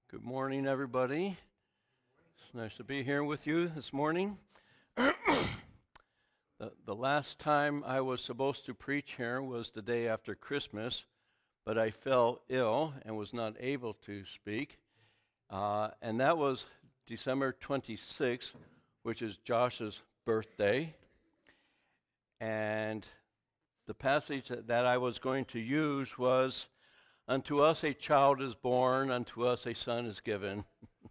Good morning, everybody. It's nice to be here with you this morning. The last time I was supposed to preach here was the day after Christmas, but I fell ill and was not able to speak. And that was December 26th, which is Josh's birthday. And the passage that I was going to use was, "Unto us a child is born, unto us a son is given."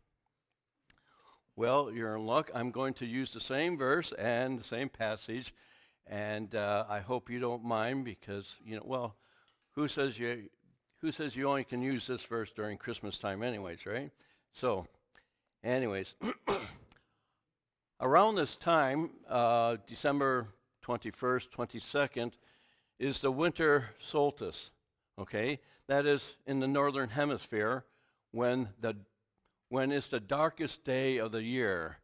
Well, you're in luck. I'm going to use the same verse and the same passage, and I hope you don't mind because, who says you only can use this verse during Christmas time anyways, right? So, anyways, around this time, December 21st, 22nd, is the winter solstice, okay? That is in the northern hemisphere when it's the darkest day of the year.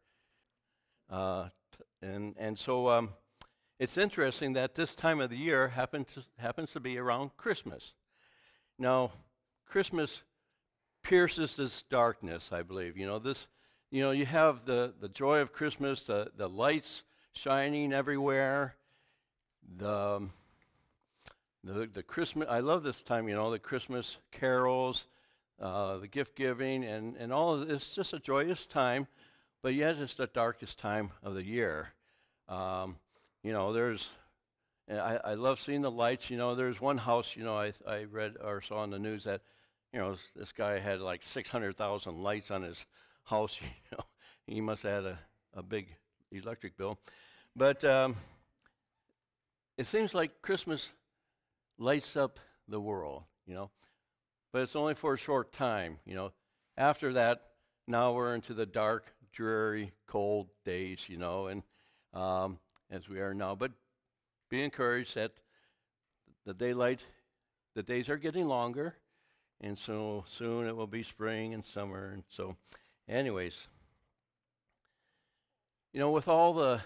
So it's interesting that this time of the year happens to be around Christmas. Now, Christmas pierces this darkness, I believe. You have the joy of Christmas, the lights shining everywhere, the Christmas. I love this time, the Christmas carols, the gift giving, and all of it's just a joyous time, but yet it's the darkest time of the year. I love seeing the lights. There's one house, I read or saw on the news that, this guy had like 600,000 lights on his house. He must have had a big electric bill. But it seems like Christmas lights up the world, but it's only for a short time, After that, now we're into the dark, dreary, cold days, and as we are now. But be encouraged that the days are getting longer, and so soon it will be spring and summer. And so, anyways, with all the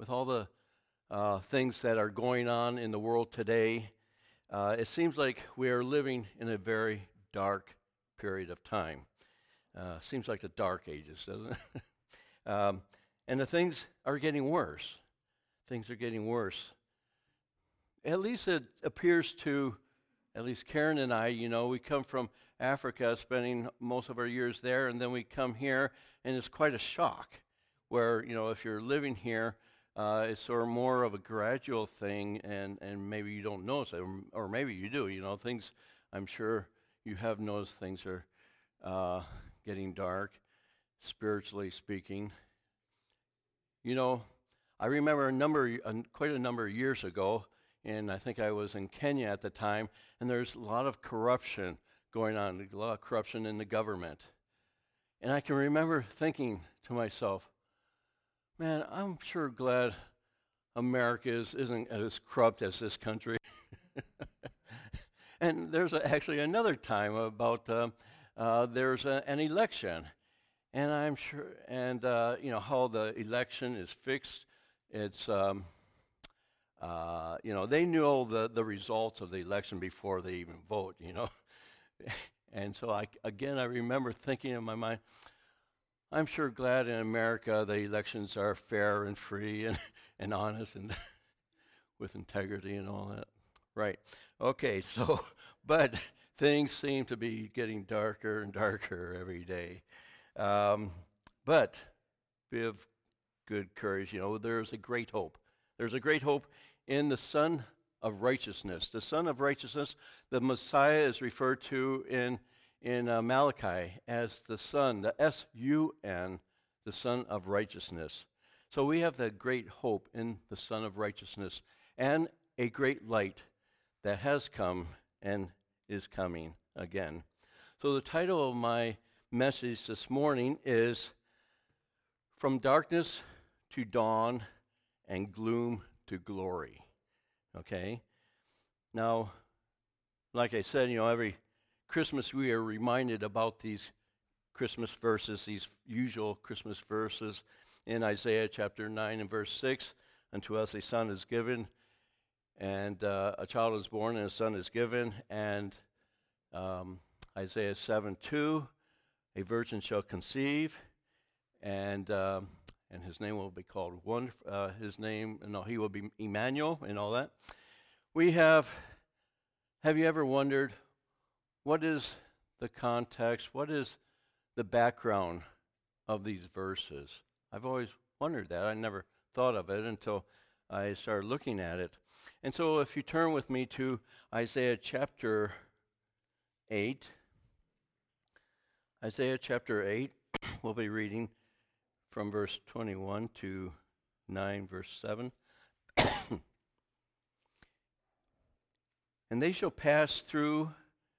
things that are going on in the world today, it seems like we are living in a very dark period of time. Seems like the dark ages, doesn't it? And the things are getting worse. Things are getting worse. At least it appears to, at least Karen and I, we come from Africa, spending most of our years there, and then we come here, and it's quite a shock where, if you're living here, it's sort of more of a gradual thing, and maybe you don't notice it, or maybe you do. Things, I'm sure you have noticed things are getting dark, spiritually speaking. I remember quite a number of years ago, and I think I was in Kenya at the time, and there's a lot of corruption going on, a lot of corruption in the government. And I can remember thinking to myself, man, I'm sure glad America isn't as corrupt as this country. And there's actually another time about there's an election, and I'm sure, and how the election is fixed. It's they knew all the results of the election before they even vote. And so I remember thinking in my mind, I'm sure glad in America the elections are fair and free and honest and with integrity and all that. Right. Okay, so, but things seem to be getting darker and darker every day. But be of good courage. There's a great hope. There's a great hope in the Son of Righteousness. The Son of Righteousness, the Messiah is referred to in Malachi as the Son, the S-U-N, the Son of Righteousness. So we have that great hope in the Son of Righteousness and a great light that has come and is coming again. So the title of my message this morning is From Darkness to Dawn and Gloom to Glory. Okay? Now, like I said, every Christmas we are reminded about these Christmas verses, these usual Christmas verses in Isaiah chapter 9 and verse 6. Unto us a son is given, and a child is born, and a son is given. And Isaiah 7:2, a virgin shall conceive, and his name will be called he will be Emmanuel and all that. Have you ever wondered, what is the context, what is the background of these verses? I've always wondered that. I never thought of it until I started looking at it. And so if you turn with me to Isaiah chapter 8, we'll be reading from verse 21 to 9, verse 7. And they shall pass through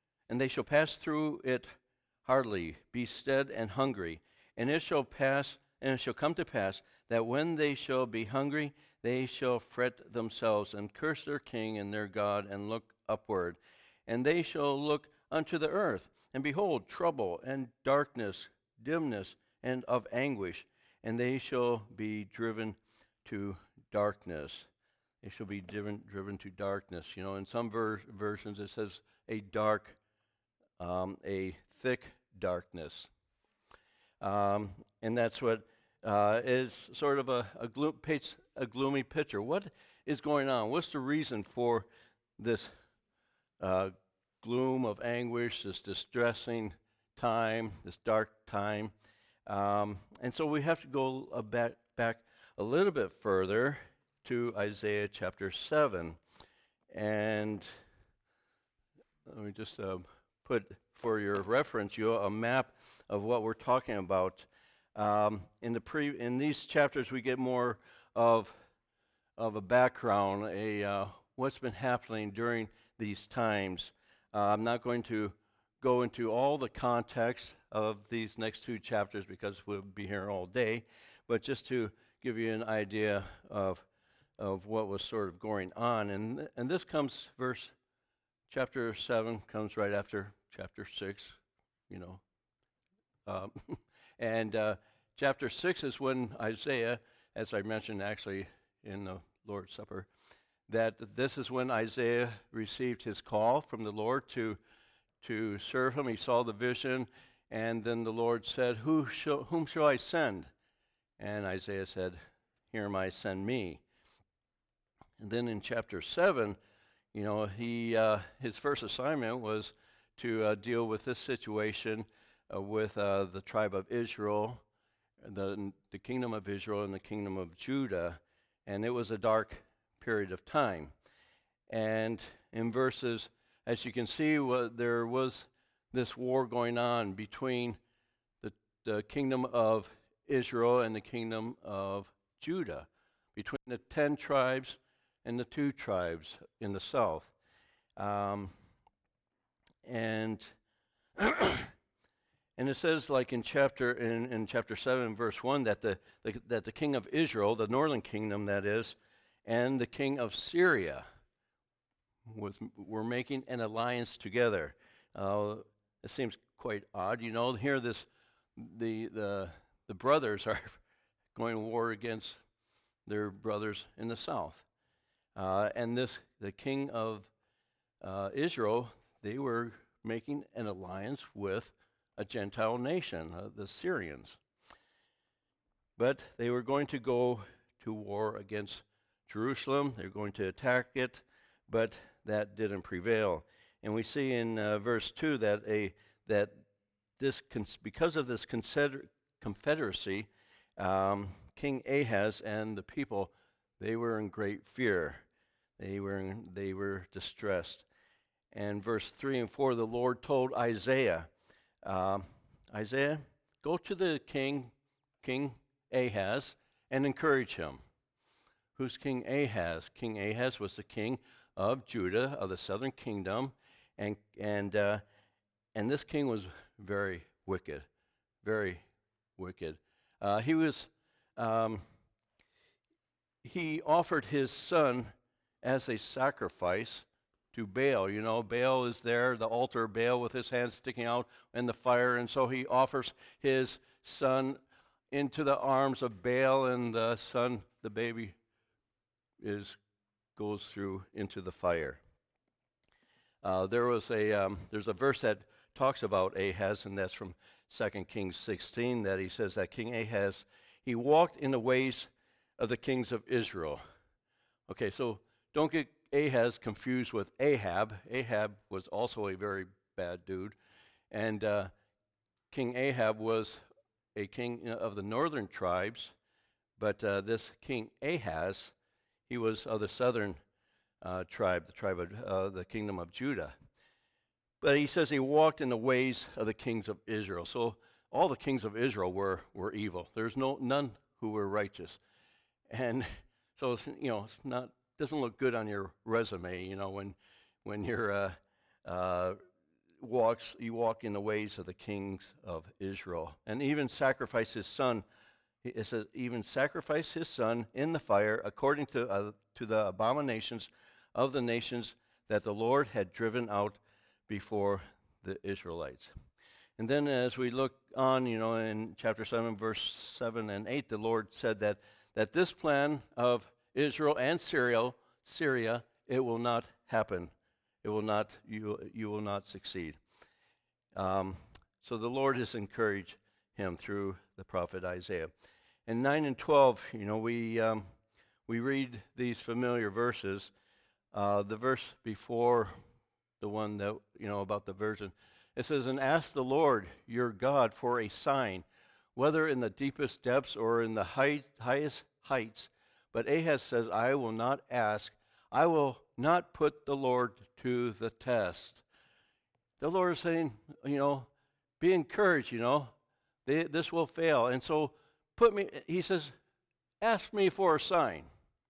it hardly, be stead and hungry. And it shall come to pass that when they shall be hungry, they shall fret themselves and curse their king and their God and look upward. And they shall look unto the earth, and behold, trouble and darkness, dimness, and of anguish. And they shall be driven to darkness. They shall be driven to darkness. You know, in some versions it says a thick darkness. And that's what is sort of paints a gloomy picture. What is going on? What's the reason for this gloom of anguish, this distressing time, this dark time? And so we have to go back a little bit further to Isaiah chapter 7. And let me just put, for your reference, a map of what we're talking about. In these chapters, we get more of a background, what's been happening during these times. I'm not going to go into all the context of these next two chapters because we'll be here all day, but just to give you an idea of what was sort of going on. And this comes, chapter 7 comes right after chapter 6, you know. And chapter 6 is when Isaiah, as I mentioned actually in the Lord's Supper, that this is when Isaiah received his call from the Lord to serve him. He saw the vision, and then the Lord said, whom shall I send? And Isaiah said, here am I, send me. And then in chapter 7, you know, his first assignment was to deal with this situation with the tribe of Israel, the kingdom of Israel and the kingdom of Judah. And it was a dark period of time. And in verses, as you can see, there was this war going on between the kingdom of Israel and the kingdom of Judah, between the 10 tribes and the 2 tribes in the south. And it says, like in chapter 7, verse 1, that the king of Israel, the northern kingdom that is, and the king of Syria were making an alliance together. It seems quite odd, you know. Here, the brothers are going to war against their brothers in the south, and the king of Israel, they were making an alliance with a Gentile nation, the Syrians. But they were going to go to war against Jerusalem. They were going to attack it, but that didn't prevail. And we see in verse 2 that because of this confederacy, King Ahaz and the people, they were in great fear. They were distressed. And verse 3 and 4, the Lord told Isaiah, Isaiah, go to the King Ahaz, and encourage him. Who's King Ahaz? King Ahaz was the king of Judah, of the southern kingdom, and this king was very wicked, very wicked. He offered his son as a sacrifice to Baal. You know, Baal is there, the altar of Baal, with his hands sticking out in the fire, and so he offers his son into the arms of Baal, and the baby goes through into the fire. There's a verse that talks about Ahaz, and that's from 2 Kings 16, that he says that King Ahaz, he walked in the ways of the kings of Israel. Okay, so don't get Ahaz confused with Ahab. Ahab was also a very bad dude. And King Ahab was a king of the northern tribes, but this King Ahaz, he was of the southern tribe, the tribe of the kingdom of Judah. But he says he walked in the ways of the kings of Israel. So all the kings of Israel were evil. There's none who were righteous. And so it's, it's not, doesn't look good on your resume, when you're you walk in the ways of the kings of Israel. And even sacrifice his son. It says even sacrifice his son in the fire according to the abominations of the nations that the Lord had driven out before the Israelites. And then as we look on, in chapter 7, verse 7 and 8, the Lord said that this plan of Israel and Syria, it will not happen. It will not, you will not succeed. So the Lord has encouraged him through the prophet Isaiah. In 9 and 12, we read these familiar verses. The verse before the one that, about the virgin, it says, "And ask the Lord your God for a sign, whether in the deepest depths or in the highest heights." But Ahaz says, "I will not ask. I will not put the Lord to the test." The Lord is saying, be encouraged, this will fail. And so he says, ask me for a sign.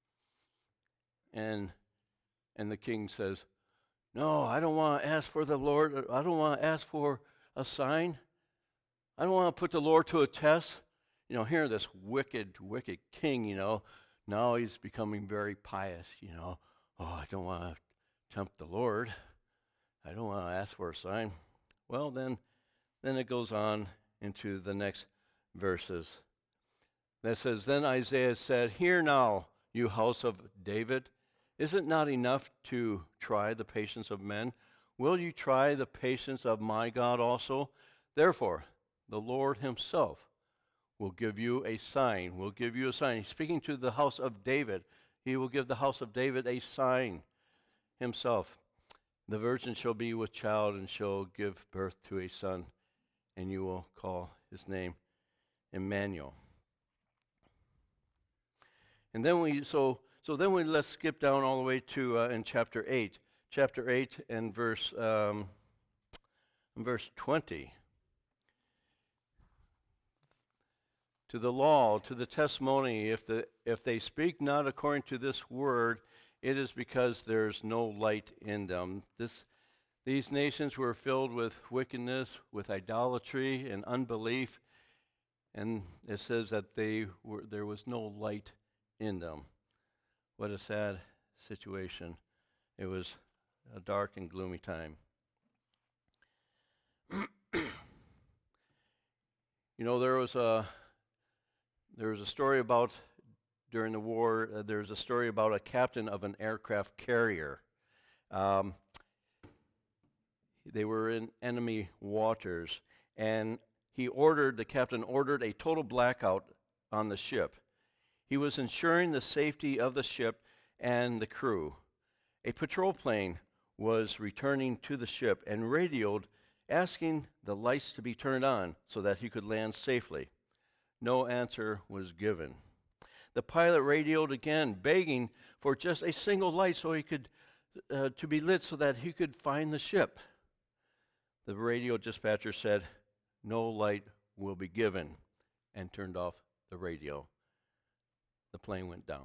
And the king says, no, I don't want to ask for the Lord. I don't want to ask for a sign. I don't want to put the Lord to a test. Here this wicked king, now he's becoming very pious, Oh, I don't want to tempt the Lord. I don't want to ask for a sign. Well, then it goes on into the next verses. That says, "Then Isaiah said, 'Hear now, you house of David. Is it not enough to try the patience of men? Will you try the patience of my God also? Therefore, the Lord himself will give you a sign.'" Will give you a sign. He's speaking to the house of David. He will give the house of David a sign himself. "The virgin shall be with child and shall give birth to a son, and you will call his name Emmanuel." And then let's skip down all the way to in chapter 8. Chapter 8 and verse 20. "To the law, to the testimony, if they speak not according to this word, it is because there's no light in them." These nations were filled with wickedness, with idolatry and unbelief, and it says that there was no light in them. What a sad situation. It was a dark and gloomy time. There was a story about, during the war, there's a story about a captain of an aircraft carrier. They were in enemy waters, and the captain ordered a total blackout on the ship. He was ensuring the safety of the ship and the crew. A patrol plane was returning to the ship and radioed asking the lights to be turned on so that he could land safely. No answer was given. The pilot radioed again, begging for just a single light so he could to be lit so that he could find the ship. The radio dispatcher said, "No light will be given," and turned off the radio. The plane went down.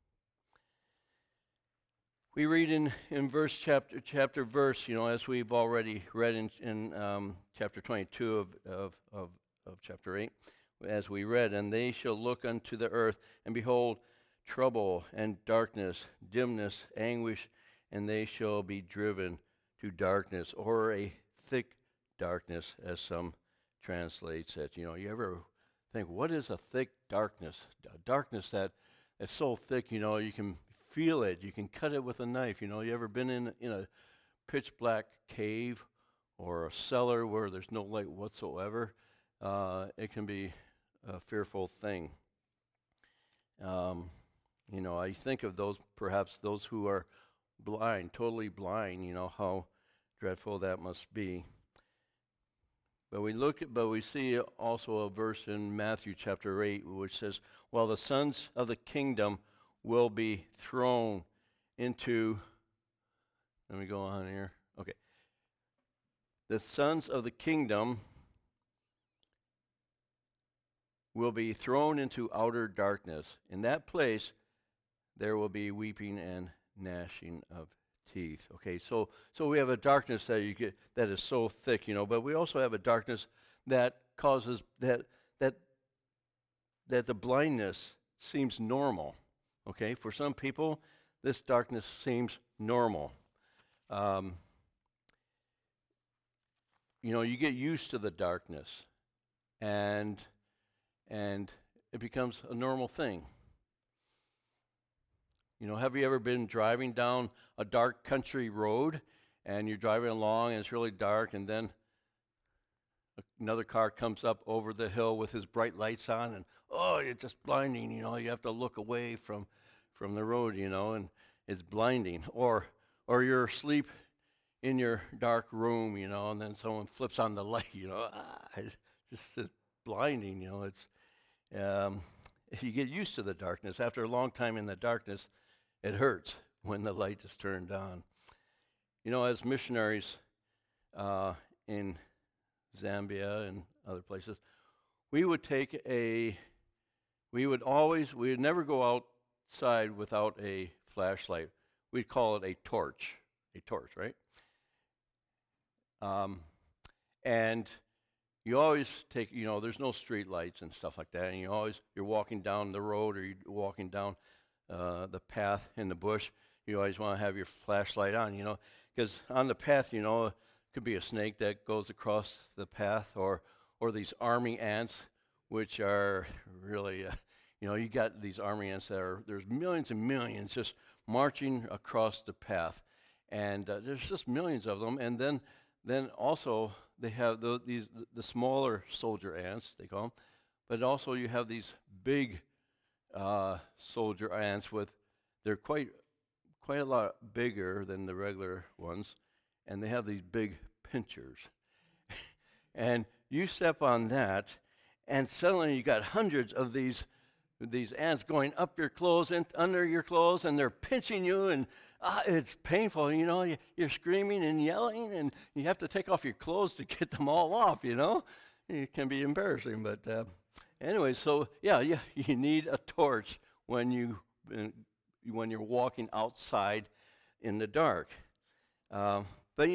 We read in chapter verse, as we've already read in chapter 22 of chapter 8, as we read, "And they shall look unto the earth, and behold, trouble and darkness, dimness, anguish, and they shall be driven to darkness," or a thick darkness, as some translates it. You ever think, what is a thick darkness? A darkness that is so thick, you can feel it. You can cut it with a knife. You ever been in a pitch black cave or a cellar where there's no light whatsoever, it can be a fearful thing. I think of perhaps those who are blind, totally blind, how dreadful that must be. But we see also a verse in Matthew chapter 8 which says, "Well, the sons of the kingdom will be thrown into," let me go on here. Okay. "The sons of the kingdom will be thrown into outer darkness. In that place there will be weeping and gnashing of teeth." Okay, so we have a darkness that you get that is so thick, but we also have a darkness that causes that the blindness seems normal. Okay, for some people, this darkness seems normal. You get used to the darkness, and it becomes a normal thing. Have you ever been driving down a dark country road, and you're driving along, and it's really dark, and then another car comes up over the hill with his bright lights on, and it's just blinding. You have to look away from the road, and it's blinding. Or you're asleep in your dark room, and then someone flips on the light, it's just blinding. It's you get used to the darkness. After a long time in the darkness, it hurts when the light is turned on. As missionaries in Zambia and other places, we would never go outside without a flashlight. We'd call it a torch, right? And you always take, there's no street lights and stuff like that, and you're walking down the road, or you're walking down the path in the bush, you always want to have your flashlight on, because on the path, it could be a snake that goes across the path, or these army ants, which are really, you got these army ants there's millions and millions just marching across the path, and there's just millions of them, and then also they have the smaller soldier ants, they call them, but also you have these big soldier ants they're quite a lot bigger than the regular ones, and they have these big pinchers. And you step on that, and suddenly you got hundreds of these ants going up your clothes and under your clothes, and they're pinching you, and it's painful. You're screaming and yelling, and you have to take off your clothes to get them all off. It can be embarrassing, but anyway, so yeah, you need a torch when you're walking outside in the dark. But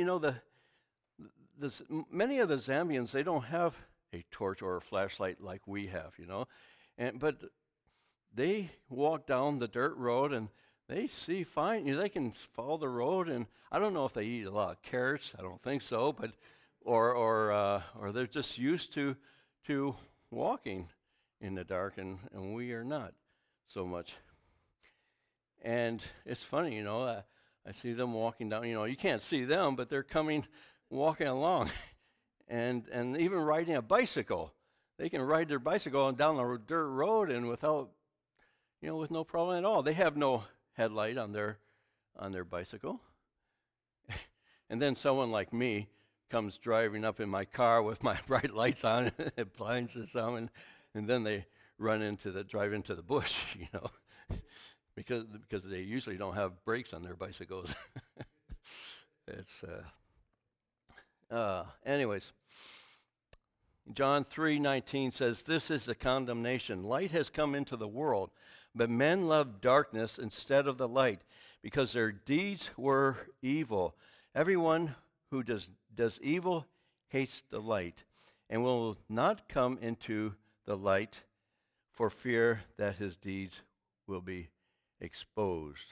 many of the Zambians, they don't have a torch or a flashlight like we have, but they walk down the dirt road and they see fine. They can follow the road, and I don't know if they eat a lot of carrots. I don't think so, but or they're just used to walking in the dark, and we are not so much. And it's funny, I see them walking down. You can't see them, but they're walking along, and even riding a bicycle. They can ride their bicycle down the dirt road and with no problem at all. They have no headlight on their bicycle. And then someone like me comes driving up in my car with my bright lights on, it blinds us some, and then they drive into the bush, because they usually don't have brakes on their bicycles. It's anyways. John 3:19 says, "This is the condemnation. Light has come into the world, but men love darkness instead of the light, because their deeds were evil. Everyone who does evil hates the light, and will not come into the light for fear that his deeds will be exposed."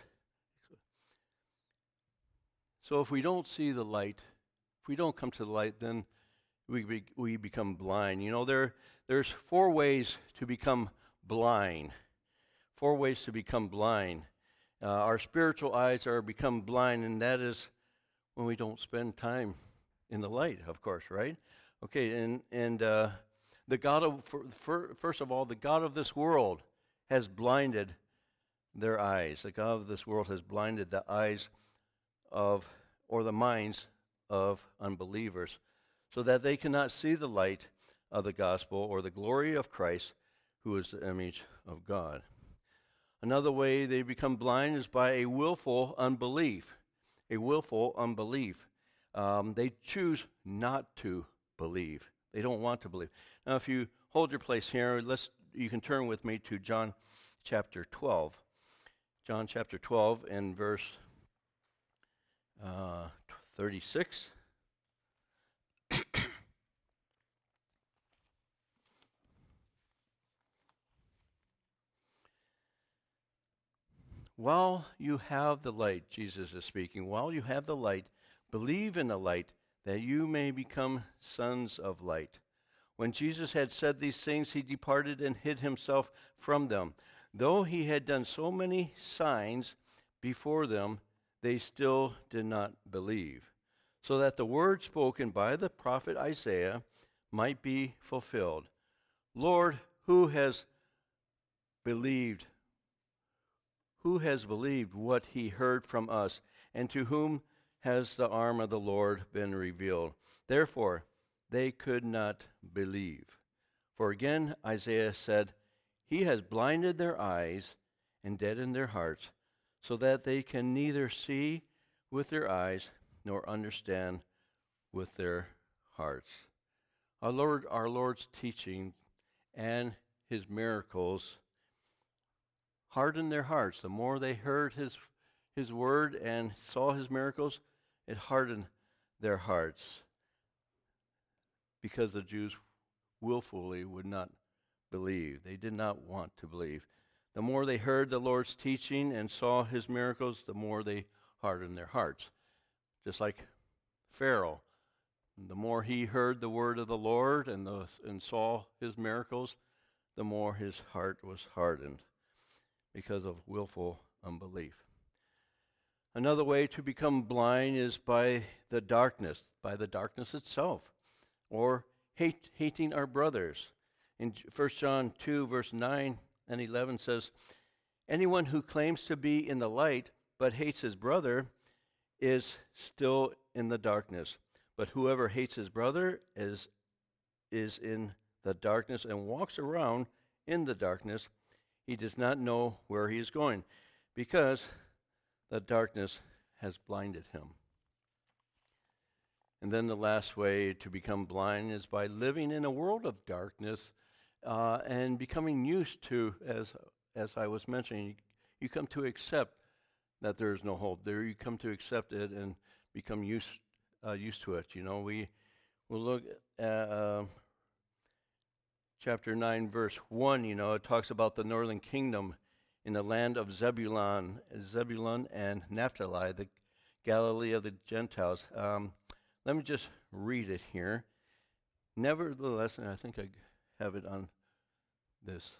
So if we don't see the light, if we don't come to the light, then we become blind. There's 4 ways to become blind. 4 ways to become blind. Our spiritual eyes are become blind, and that is when we don't spend time in the light, of course, right? Okay, and the God of, first of all, the God of this world has blinded their eyes. The God of this world has blinded the eyes of, or the minds of unbelievers, so that they cannot see the light of the gospel or the glory of Christ, who is the image of God. Another way they become blind is by a willful unbelief. A willful unbelief. They choose not to believe. They don't want to believe. Now, if you hold your place here, you can turn with me to John chapter 12. John chapter 12 and verse 36. While you have the light, Jesus is speaking, while you have the light, believe in the light, that you may become sons of light. When Jesus had said these things, he departed and hid himself from them. Though he had done so many signs before them, they still did not believe, so that the word spoken by the prophet Isaiah might be fulfilled. Lord, who has believed what he heard from us, and to whom has the arm of the Lord been revealed? Therefore, they could not believe. For again, Isaiah said, He has blinded their eyes and deadened their hearts, so that they can neither see with their eyes nor understand with their hearts. Our Lord's teaching and his miracles hardened their hearts. The more they heard his word and saw his miracles, it hardened their hearts, because the Jews willfully would not believe. They did not want to believe. The more they heard the Lord's teaching and saw his miracles, the more they hardened their hearts. Just like Pharaoh. The more he heard the word of the Lord and saw his miracles, the more his heart was hardened because of willful unbelief. Another way to become blind is by the darkness itself, or hating our brothers. In 1 John 2, verse 9 and 11 says, anyone who claims to be in the light but hates his brother is still in the darkness. But whoever hates his brother is in the darkness and walks around in the darkness. He does not know where he is going, because the darkness has blinded him. And then the last way to become blind is by living in a world of darkness and becoming used to, as I was mentioning, you come to accept that there is no hope. There you come to accept it and become used to it. You know, we'll look at chapter 9, verse 1, it talks about the northern kingdom in the land of Zebulun and Naphtali, the Galilee of the Gentiles. Let me just read it here. Nevertheless, and I think I have it on this.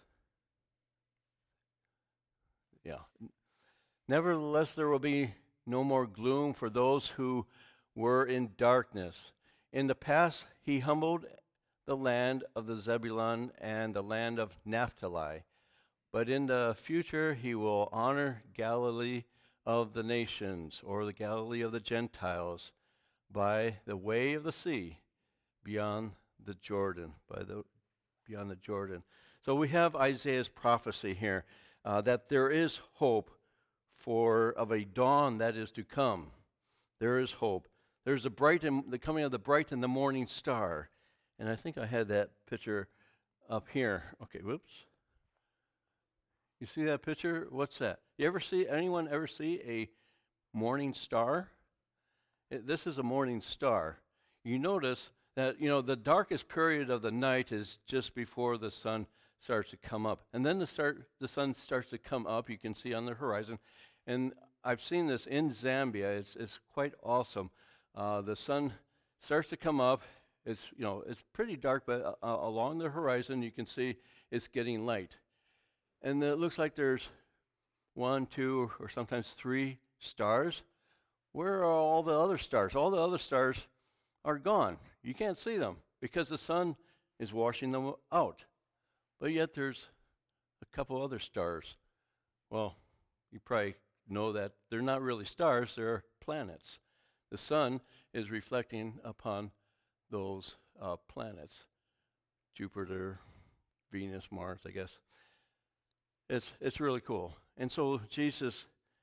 Yeah. Nevertheless, there will be no more gloom for those who were in darkness. In the past, he humbled the land of the Zebulun and the land of Naphtali. But in the future, he will honor Galilee of the nations, or the Galilee of the Gentiles, by the way of the sea beyond the Jordan, beyond the Jordan. So we have Isaiah's prophecy here that there is hope of a dawn that is to come. There is hope. There's the coming of the bright and the morning star. And I think I had that picture up here. Okay, whoops. You see that picture? What's that? Anyone ever see a morning star? This is a morning star. You notice that, the darkest period of the night is just before the sun starts to come up. And then the sun starts to come up, you can see on the horizon. And I've seen this in Zambia. It's quite awesome. The sun starts to come up. It's pretty dark, but along the horizon you can see it's getting light. And it looks like there's 1, 2, or sometimes 3 stars. Where are all the other stars? All the other stars are gone. You can't see them because the sun is washing them out. But yet there's a couple other stars. Well, you probably know that they're not really stars, they're planets. The sun is reflecting upon those planets. Jupiter, Venus, Mars, I guess. It's really cool. And so Jesus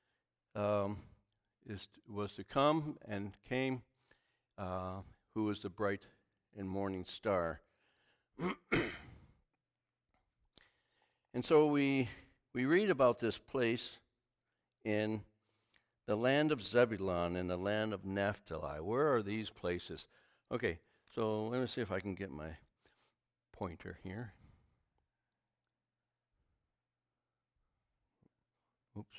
was to come and came, who is the bright and morning star. And so we read about this place in the land of Zebulun and the land of Naphtali. Where are these places? Okay, so let me see if I can get my pointer here. Oops.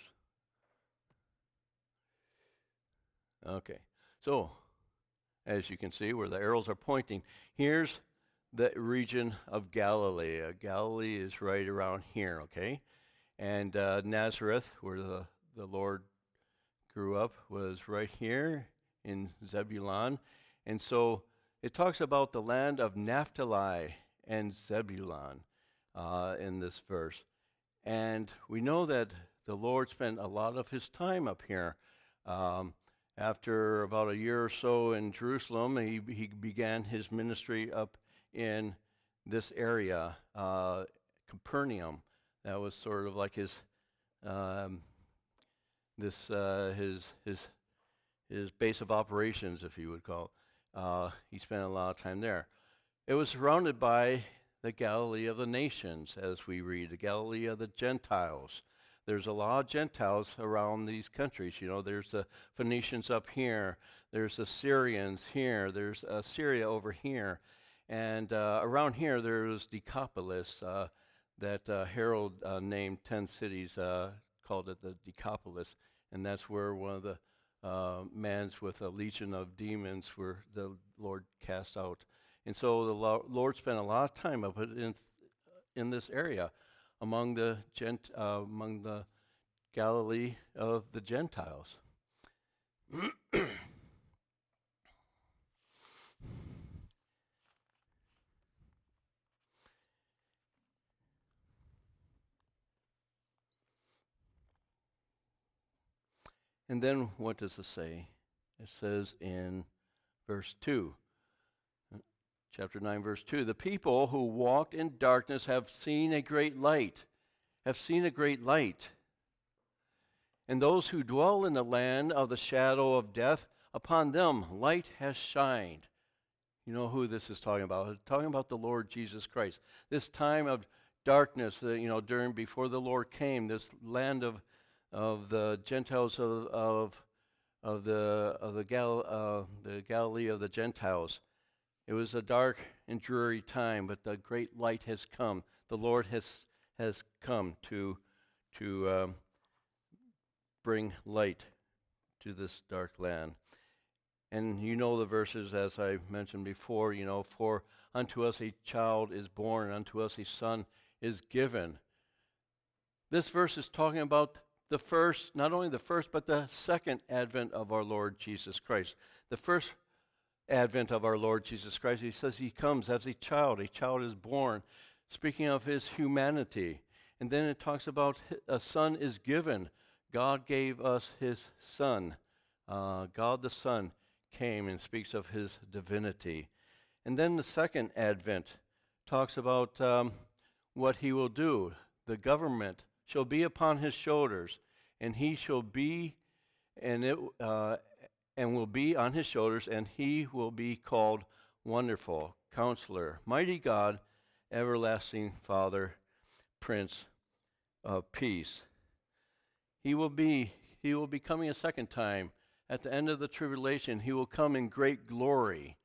Okay, so as you can see where the arrows are pointing, here's the region of Galilee. Galilee is right around here, okay? And Nazareth, where the Lord grew up, was right here in Zebulun. And so it talks about the land of Naphtali and Zebulun in this verse. And we know that the Lord spent a lot of his time up here. After about a year or so in Jerusalem, he began his ministry up in this area, Capernaum. That was sort of like his base of operations, if you would call it. He spent a lot of time there. It was surrounded by the Galilee of the nations, as we read, the Galilee of the Gentiles. There's a lot of Gentiles around these countries. You know, there's the Phoenicians up here. There's the Syrians here. There's Syria over here. And around here, there's Decapolis that Herod named 10 cities, called it the Decapolis. And that's where one of the mans with a legion of demons were the Lord cast out. And so the Lord spent a lot of time up in this area among the Galilee of the Gentiles. And then what does it say? It says in verse 2. Chapter 9, verse 2, the people who walked in darkness have seen a great light, And those who dwell in the land of the shadow of death, upon them light has shined. You know who this is talking about? It's talking about the Lord Jesus Christ. This time of darkness, before the Lord came, this land of the Gentiles of the Galilee of the Gentiles. It was a dark and dreary time, but the great light has come. The Lord has come to bring light to this dark land. And you know the verses, as I mentioned before, for unto us a child is born, unto us a son is given. This verse is talking about the first, not only the first, but the second advent of our Lord Jesus Christ. The first advent of our Lord Jesus Christ, he says he comes as a child is born, speaking of his humanity. And then it talks about a son is given. God gave us his son. God the Son came and speaks of his divinity. And then the second advent talks about what he will do. The government shall be upon his shoulders, and he shall be, and will be on his shoulders, and he will be called Wonderful, Counselor, Mighty God, Everlasting Father, Prince of Peace. He will be coming a second time. At the end of the tribulation, he will come in great glory.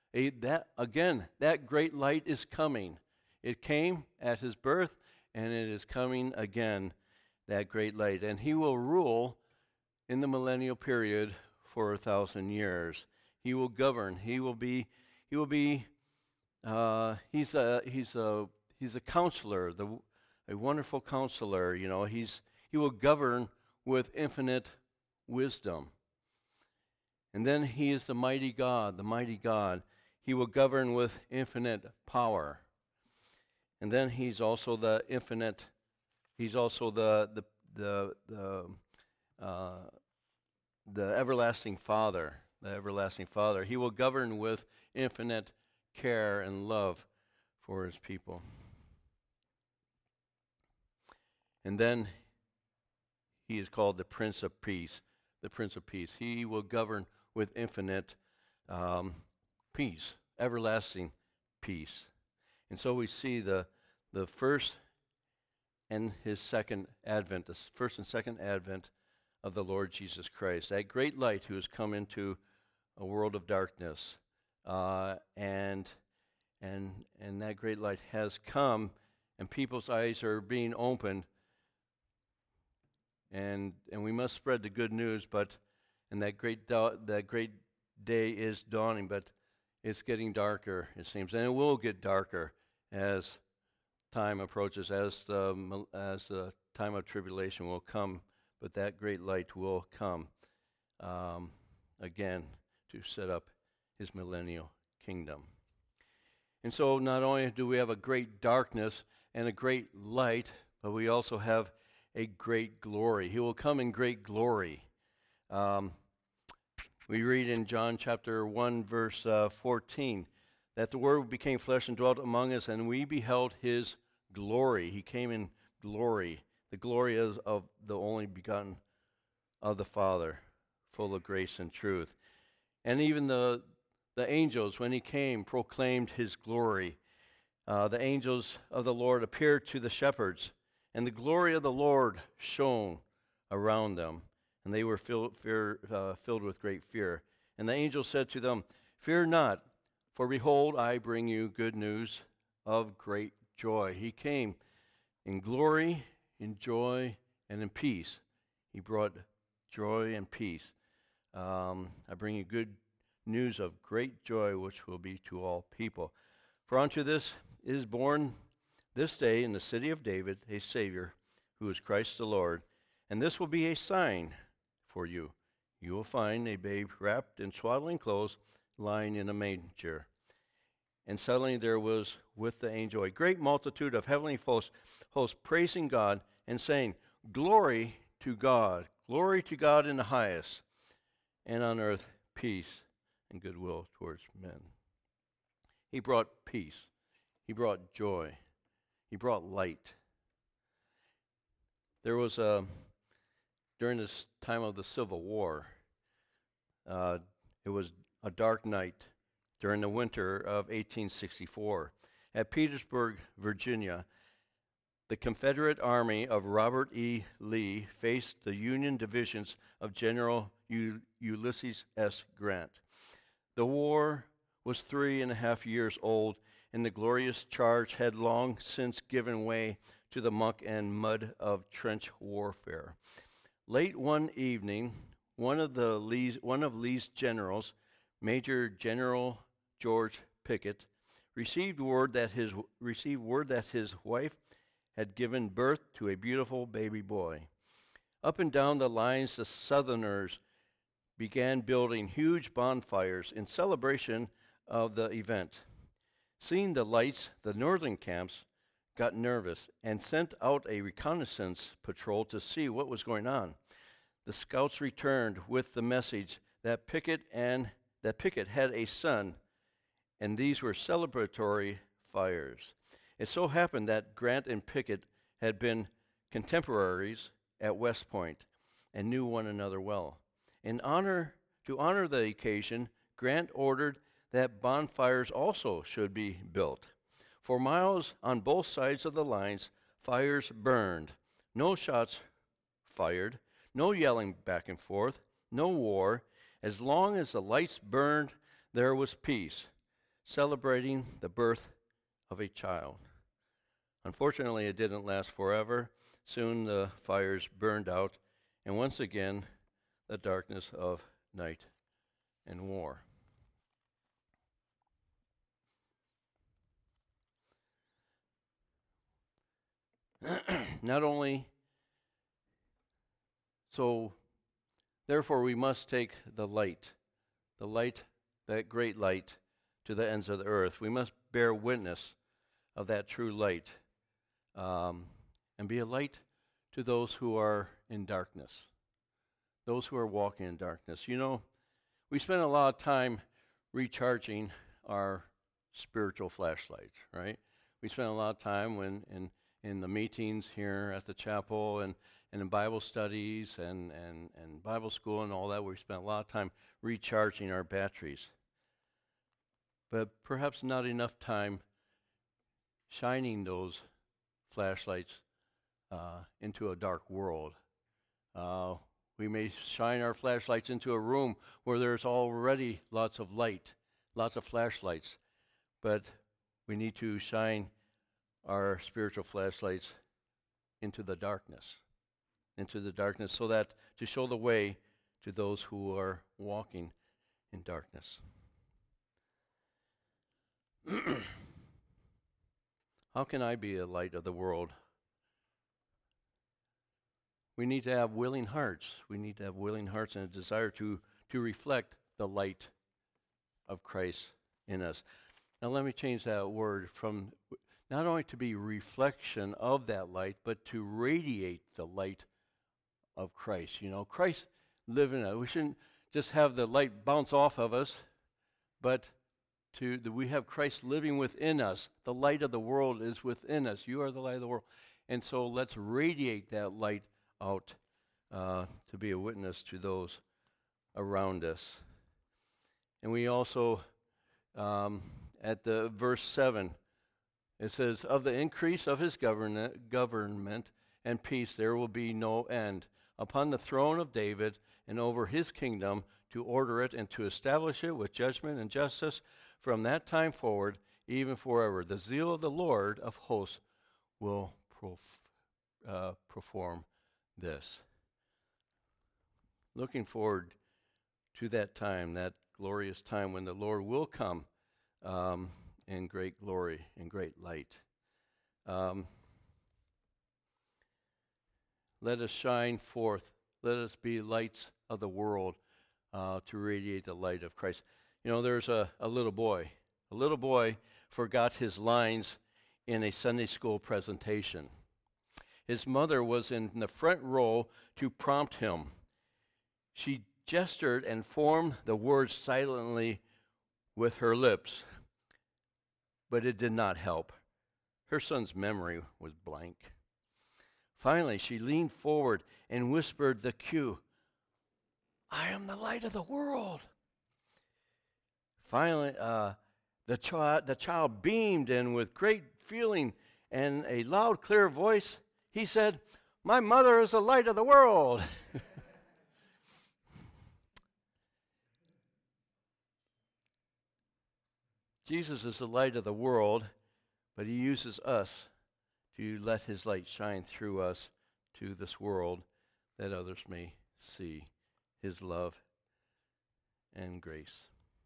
That great light is coming. It came at his birth, and it is coming again, that great light. And he will rule in the millennial period for 1,000 years. He will govern. He's a counselor, a wonderful counselor. He will govern with infinite wisdom. And then he is the mighty God, the mighty God. He will govern with infinite power. And then he's also the infinite, he's also uh, the everlasting Father, the everlasting Father. He will govern with infinite care and love for his people. And then he is called the Prince of Peace, the Prince of Peace. He will govern with infinite peace, everlasting peace. And so we see the first and his second advent, the first and second advent of the Lord Jesus Christ, that great light who has come into a world of darkness. And that great light has come, and people's eyes are being opened. And we must spread the good news, and that great day is dawning, but it's getting darker, it seems, and it will get darker as time approaches, as the time of tribulation will come. But that great light will come again to set up his millennial kingdom. And so not only do we have a great darkness and a great light, but we also have a great glory. He will come in great glory. We read in John chapter 1, verse 14, that the Word became flesh and dwelt among us, and we beheld his glory. He came in glory. The glory is of the only begotten of the Father, full of grace and truth. And even the angels, when he came, proclaimed his glory. The angels of the Lord appeared to the shepherds, and the glory of the Lord shone around them, and they were filled with great fear. And the angel said to them, "Fear not, for behold, I bring you good news of great joy." He came in glory, in joy, and in peace. He brought joy and peace. I bring you good news of great joy, which will be to all people. For unto this is born this day in the city of David a Savior, who is Christ the Lord. And this will be a sign for you. You will find a babe wrapped in swaddling clothes, lying in a manger. And suddenly there was with the angel a great multitude of heavenly hosts praising God and saying, "Glory to God in the highest, and on earth peace and goodwill towards men." He brought peace. He brought joy. He brought light. There was during this time of the Civil War, it was a dark night during the winter of 1864. At Petersburg, Virginia, the Confederate Army of Robert E. Lee faced the Union divisions of General Ulysses S. Grant. The war was 3.5 years old, and the glorious charge had long since given way to the muck and mud of trench warfare. Late one evening, one of Lee's generals, Major General George Pickett, received word that his wife had given birth to a beautiful baby boy. Up and down the lines, the Southerners began building huge bonfires in celebration of the event. Seeing the lights, the Northern camps got nervous and sent out a reconnaissance patrol to see what was going on. The scouts returned with the message that Pickett had a son, and these were celebratory fires. It so happened that Grant and Pickett had been contemporaries at West Point and knew one another well. To honor the occasion, Grant ordered that bonfires also should be built. For miles on both sides of the lines, fires burned. No shots fired, no yelling back and forth, no war. As long as the lights burned, there was peace, celebrating the birth of a child. Unfortunately, it didn't last forever. Soon the fires burned out, and once again, the darkness of night and war. Not only so, therefore we must take the light the light, that great light, to the ends of the earth. We must bear witness of that true light, and be a light to those who are in darkness, those who are walking in darkness. You know, we spend a lot of time recharging our spiritual flashlights, right? We spend a lot of time in the meetings here at the chapel and in Bible studies and Bible school and all that. We spend a lot of time recharging our batteries. But perhaps not enough time shining those flashlights into a dark world. We may shine our flashlights into a room where there's already lots of light, lots of flashlights, but we need to shine our spiritual flashlights into the darkness, so that to show the way to those who are walking in darkness. How can I be a light of the world? We need to have willing hearts. We need to have willing hearts and a desire to reflect the light of Christ in us. Now let me change that word from not only to be reflection of that light, but to radiate the light of Christ. You know, Christ live in us. We shouldn't just have the light bounce off of us, but we have Christ living within us. The light of the world is within us. You are the light of the world. And so let's radiate that light out to be a witness to those around us. And we also, at the verse 7, it says, of the increase of his government and peace there will be no end upon the throne of David and over his kingdom, to order it and to establish it with judgment and justice from that time forward, even forever. The zeal of the Lord of hosts will perform this. Looking forward to that time, that glorious time when the Lord will come in great glory and great light. Let us shine forth. Let us be lights of the world to radiate the light of Christ. You know, there's a little boy. A little boy forgot his lines in a Sunday school presentation. His mother was in the front row to prompt him. She gestured and formed the words silently with her lips, but it did not help. Her son's memory was blank. Finally, she leaned forward and whispered the cue, "I am the light of the world." Finally, the child beamed, and with great feeling and a loud, clear voice, he said, "My mother is the light of the world." Jesus is the light of the world, but he uses us to let his light shine through us to this world, that others may see his love and grace.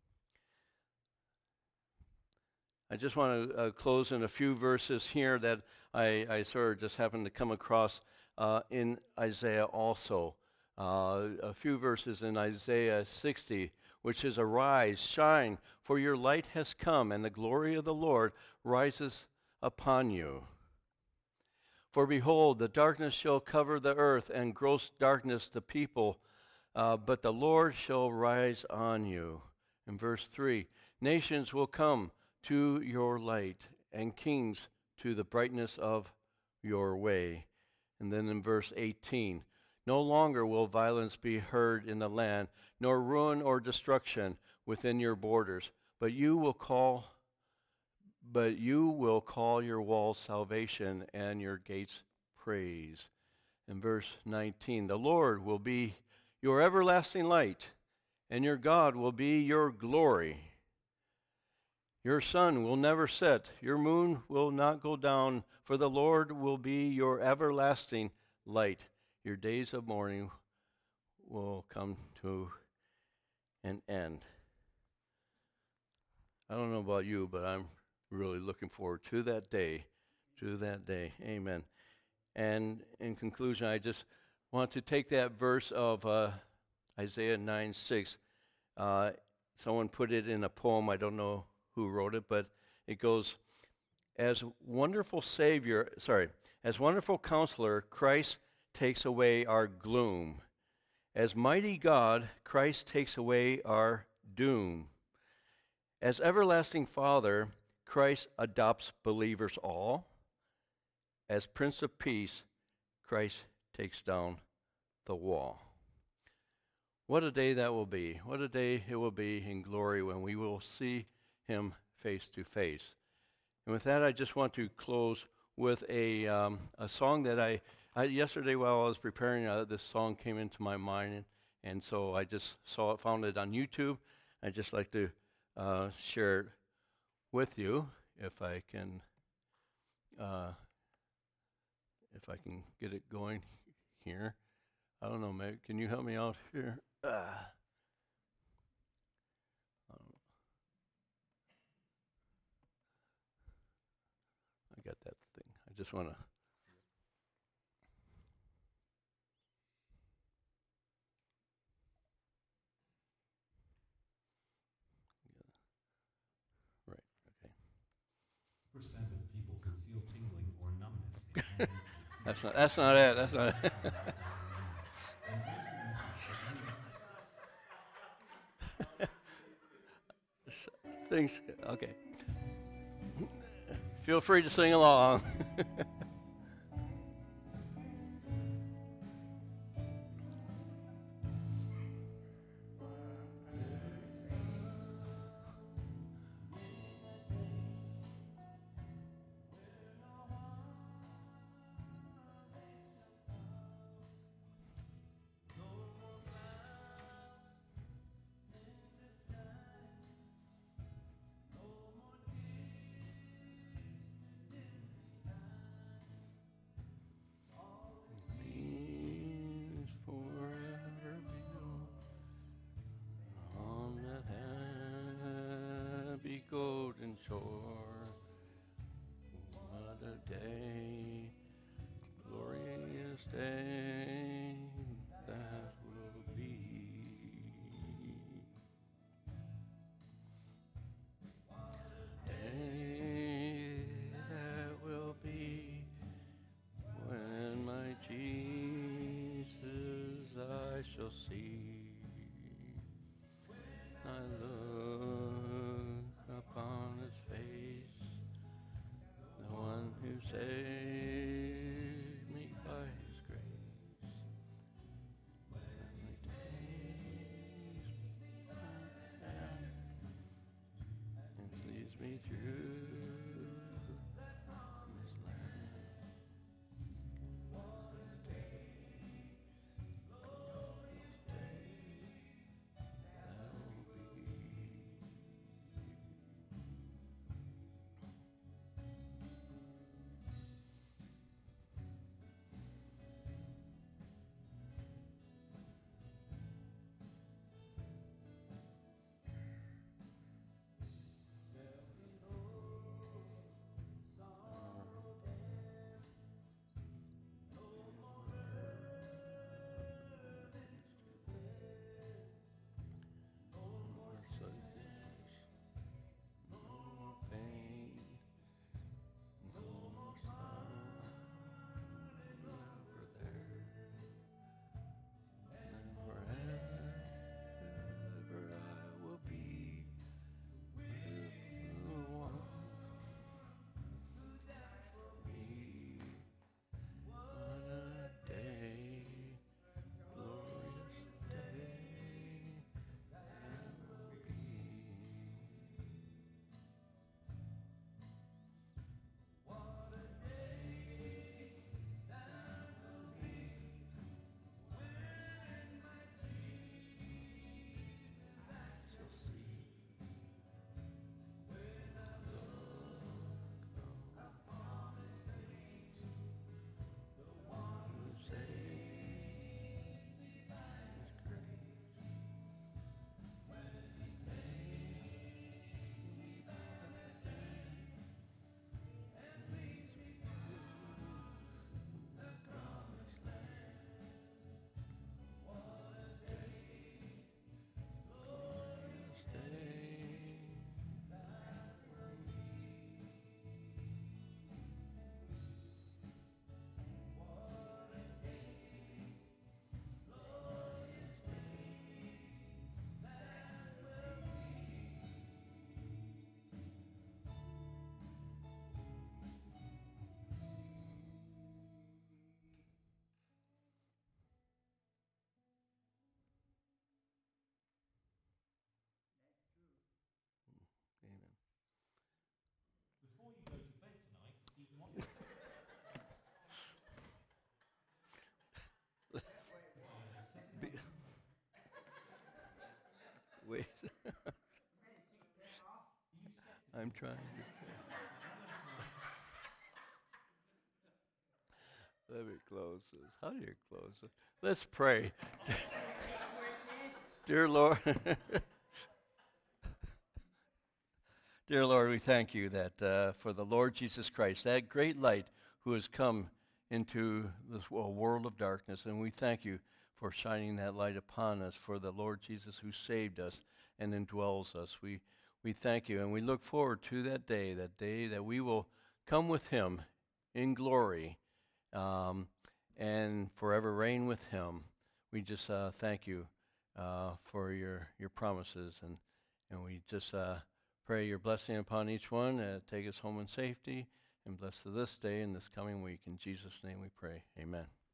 I just want to close in a few verses here that I sort of just happened to come across in Isaiah also. A few verses in Isaiah 60, which is, "Arise, shine, for your light has come, and the glory of the Lord rises upon you. For behold, the darkness shall cover the earth, and gross darkness the people, but the Lord shall rise on you." In verse 3, "Nations will come to your light, and kings to the brightness of your way." And then in verse 18, "No longer will violence be heard in the land, nor ruin or destruction within your borders, but you will call your walls salvation and your gates praise." In verse 19, "The Lord will be your everlasting light, and your God will be your glory. Your sun will never set, your moon will not go down, for the Lord will be your everlasting light. Your days of mourning will come to an end." I don't know about you, but I'm really looking forward to that day, Amen. And in conclusion, I just want to take that verse of Isaiah 9:6 someone put it in a poem. I don't know who wrote it, but it goes, as wonderful as wonderful counselor, Christ takes away our gloom. As mighty God, Christ takes away our doom. As everlasting Father, Christ adopts believers all. As Prince of Peace, Christ takes down the wall. What a day that will be. What a day it will be in glory when we will see him face to face. And with that, I just want to close with a song that I yesterday while I was preparing, this song came into my mind, and so I just found it on YouTube. I'd just like to share it with you if I can get it going here. I don't know, Meg, can you help me out here? I got that thing. I just want to. Right. Okay. Percent of people who feel tingling or numbness in hands and feet. That's not it. That's not it. Things. Okay. Feel free to sing along. Forever on that happy golden shore. What a day, glorious day that will be. Day that will be when my Jesus I shall see. I look upon his face, the one who saved me by his grace. And he takes me by the hand and leads me through the promised land. What a day, glorious day that will be. I'm trying to. Let me close this. How do you close it? Let's pray. Dear Lord, dear Lord, we thank you that for the Lord Jesus Christ, that great light who has come into this world of darkness, and we thank you for shining that light upon us, for the Lord Jesus who saved us and indwells us. We thank you, and we look forward to that day that we will come with him in glory and forever reign with him. We just thank you for your promises, and we just pray your blessing upon each one. Take us home in safety, and bless to this day and this coming week. In Jesus' name we pray. Amen.